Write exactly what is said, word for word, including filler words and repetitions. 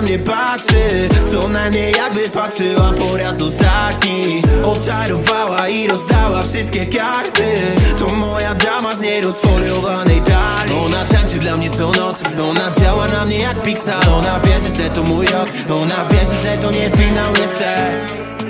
mnie patrzy, co najmniej jakby patrzyła po raz ostatni. Oczarowała i rozdała wszystkie karty. To moja dama z nierozfoliowanej talii. Ona tańczy dla mnie co noc, ona działa na mnie jak Pixar. Ona wierzy, że to mój rok, ona wierzy, że to nie finał jeszcze.